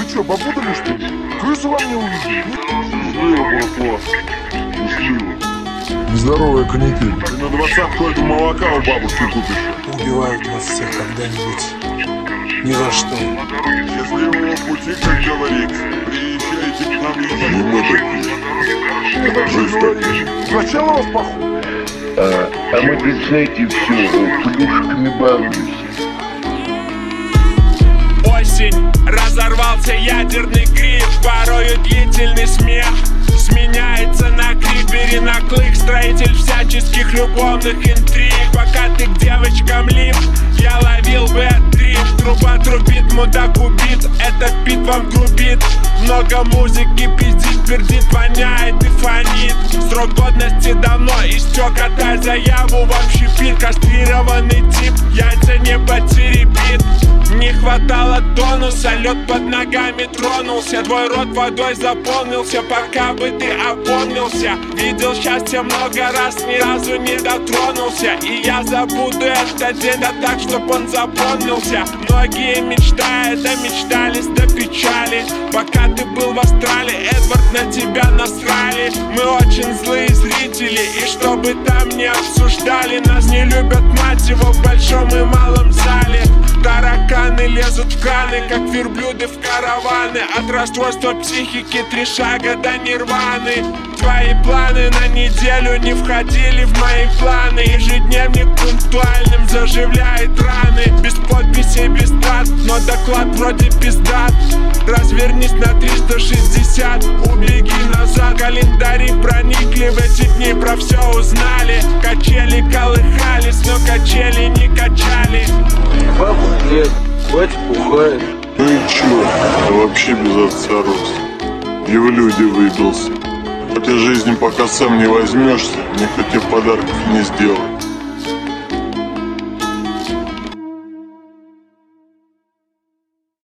что, попутали что ли? Крысу вам не увидели? Счастливо, братва. Счастливо. Нездоровая канитель. Ты на 20-ку эту молока у бабушки купишь. Убивают нас всех когда-нибудь. Ни за что. Счастливого пути, как говорится. Приезжайте к нам еще. Не мы такие. Жизнь такая. Сначала вас похуй. А мы, ведь, знаете, все плюшками балуемся. Осень, разорвался ядерный гриб. Порою длительный смех сменяется на крик. Бери на клык, строитель всяческих любовных интриг. Пока ты к девочкам лип, я ловил бэт-трип. Труба трубит, мудак убит, этот бит вам грубит. Много музыки пиздит, пердит, воняет и фонит. Срок годности давно истек, отдай заяву в общепит. Кастрированный тип, яйца не потеребит. Не хватало тонуса, лед под ногами тронулся. Твой рот водой заполнился, пока бы ты опомнился. Видел счастье много раз, ни разу не дотронулся. И я забуду этот день, да так, чтоб он запомнился. Многие мечтают, да мечтались до печали. Пока ты был в Австралии, Эдвард, на тебя насрали. Мы очень злые зрители, и чтобы там не обсуждали. Нас не любят, мать его, в большом и малом зале. Тараканы лезут в краны, как верблюды в караваны. От расстройства психики 3 шага до нирваны. Твои планы на неделю не входили в мои планы. Ежедневник пунктуальным заживляет раны. Без подписей, без дат, но доклад вроде пиздат. Развернись на 360, убеги назад. Календари проникли в эти дни, про все узнали. Качели колыхались, но качели не качали. Бабушка нет, батя бухает. Ну и чё, вообще без отца рос. И в люди выбился. Хотя жизни пока сам не возьмешься, никто тебе подарков не сделает.